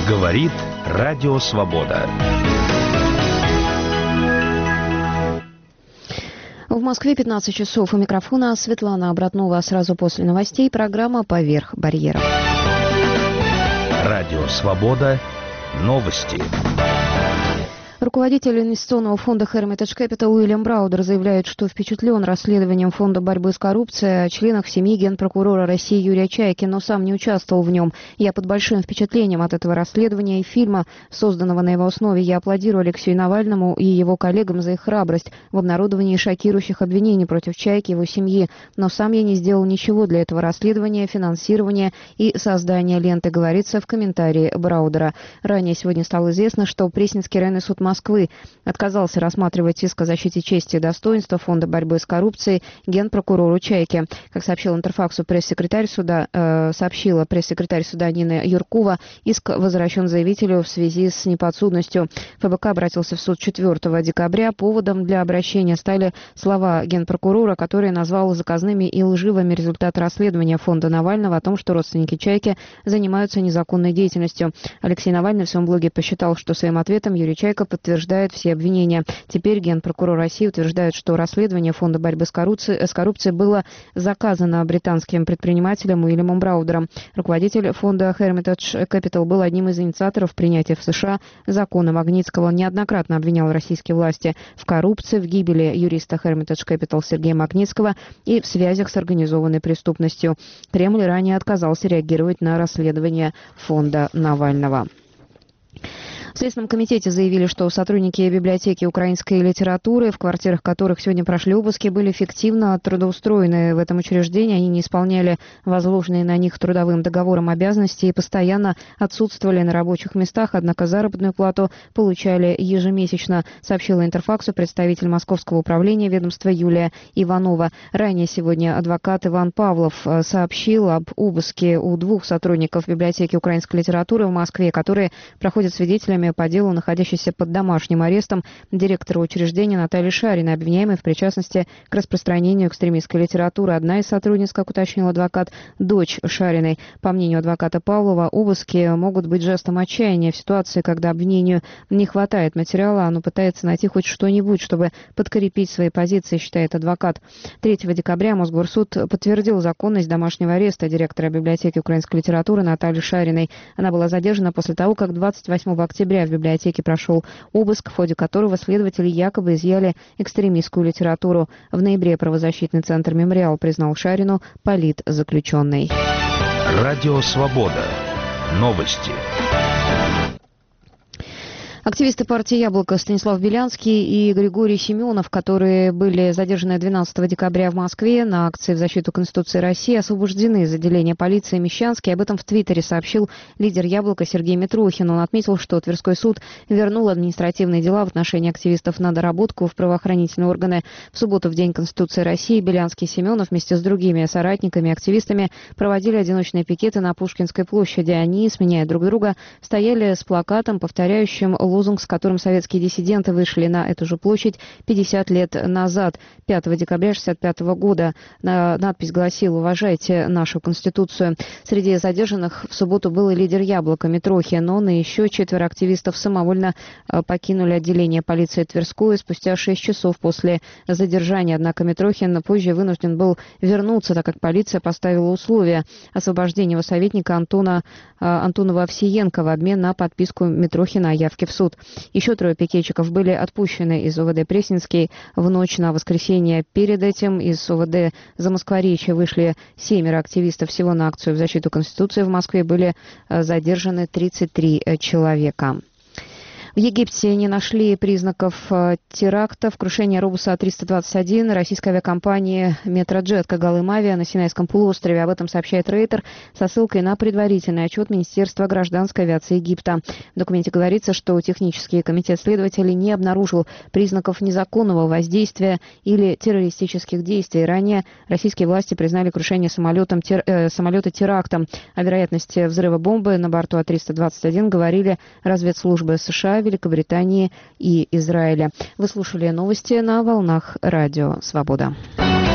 Говорит Радио Свобода. В Москве 15 часов. У микрофона Светлана Обратнова. Сразу после новостей программа «Поверх барьеров». Радио Свобода. Новости. Руководитель инвестиционного фонда Hermitage Capital Уильям Браудер заявляет, что впечатлен расследованием Фонда борьбы с коррупцией о членах семьи генпрокурора России Юрия Чайки, но сам не участвовал в нем. Я под большим впечатлением от этого расследования и фильма, созданного на его основе. Я аплодирую Алексею Навальному и его коллегам за их храбрость в обнародовании шокирующих обвинений против Чайки и его семьи. Но сам я не сделал ничего для этого расследования, финансирования и создания ленты, говорится в комментарии Браудера. Ранее сегодня стало известно, что Пресненский районный суд Москвы отказался рассматривать иск о защите чести и достоинства Фонда борьбы с коррупцией генпрокурору Чайки. Как сообщил Интерфаксу сообщила пресс-секретарь суда Нина Юркова, иск возвращен заявителю в связи с неподсудностью. ФБК обратился в суд 4 декабря. Поводом для обращения стали слова генпрокурора, который назвал заказными и лживыми результаты расследования Фонда Навального о том, что родственники Чайки занимаются незаконной деятельностью. Алексей Навальный в своем блоге посчитал, что своим ответом Юрий Чайка подтверждает все обвинения. Теперь генпрокурор России утверждает, что расследование Фонда борьбы с коррупцией было заказано британским предпринимателем Уильямом Браудером. Руководитель фонда Hermitage Capital был одним из инициаторов принятия в США закона Магнитского. Он неоднократно обвинял российские власти в коррупции, в гибели юриста Hermitage Capital Сергея Магнитского и в связях с организованной преступностью. Кремль ранее отказался реагировать на расследование фонда Навального. В Следственном комитете заявили, что сотрудники библиотеки украинской литературы, в квартирах которых сегодня прошли обыски, были фиктивно трудоустроены в этом учреждении. Они не исполняли возложенные на них трудовым договором обязанности и постоянно отсутствовали на рабочих местах, однако заработную плату получали ежемесячно, сообщила Интерфаксу представитель Московского управления ведомства Юлия Иванова. Ранее сегодня адвокат Иван Павлов сообщил об обыске у 2 сотрудников библиотеки украинской литературы в Москве, которые проходят свидетелями по делу, находящейся под домашним арестом директора учреждения Натальи Шариной, обвиняемой в причастности к распространению экстремистской литературы. Одна из сотрудниц, как уточнил адвокат, дочь Шариной. По мнению адвоката Павлова, обыски могут быть жестом отчаяния в ситуации, когда обвинению не хватает материала, оно пытается найти хоть что-нибудь, чтобы подкрепить свои позиции, считает адвокат. 3 декабря Мосгорсуд подтвердил законность домашнего ареста директора библиотеки украинской литературы Натальи Шариной. Она была задержана после того, как 28 октября в библиотеке прошел обыск, в ходе которого следователи якобы изъяли экстремистскую литературу. В ноябре правозащитный центр «Мемориал» признал Шарину политзаключенной. Радио Свобода. Новости. Активисты партии «Яблоко» Станислав Белянский и Григорий Семенов, которые были задержаны 12 декабря в Москве на акции в защиту Конституции России, освобождены из отделения полиции Мещанский. Об этом в Твиттере сообщил лидер «Яблока» Сергей Митрохин. Он отметил, что Тверской суд вернул административные дела в отношении активистов на доработку в правоохранительные органы. В субботу, в День Конституции России, Белянский и Семенов вместе с другими соратниками и активистами проводили одиночные пикеты на Пушкинской площади. Они, сменяя друг друга, стояли с плакатом, повторяющим лозунг, с которым советские диссиденты вышли на эту же площадь 50 лет назад, 5 декабря 1965 года. Надпись гласила: «Уважайте нашу Конституцию». Среди задержанных в субботу был и лидер «Яблока» Митрохин. Он и еще 4 активистов самовольно покинули отделение полиции Тверской спустя 6 часов после задержания. Однако Митрохин позже вынужден был вернуться, так как полиция поставила условия освобождения его советника Антонова Овсиенко в обмен на подписку Митрохина о явке в суд. Еще 3 пикетчиков были отпущены из ОВД Пресненский в ночь на воскресенье. Перед этим из ОВД Замоскворечья вышли 7 активистов. Всего на акцию в защиту Конституции в Москве были задержаны 33 человека. В Египте не нашли признаков теракта. В крушении Аэробуса А321 российской авиакомпании «Метроджет» Кагалым Авиа на Синайском полуострове. Об этом сообщает Рейтер со ссылкой на предварительный отчет Министерства гражданской авиации Египта. В документе говорится, что технический комитет следователей не обнаружил признаков незаконного воздействия или террористических действий. Ранее российские власти признали крушение самолета терактом. О вероятности взрыва бомбы на борту А321 говорили разведслужбы США, Великобритании и Израиля. Вы слушали новости на волнах Радио Свобода.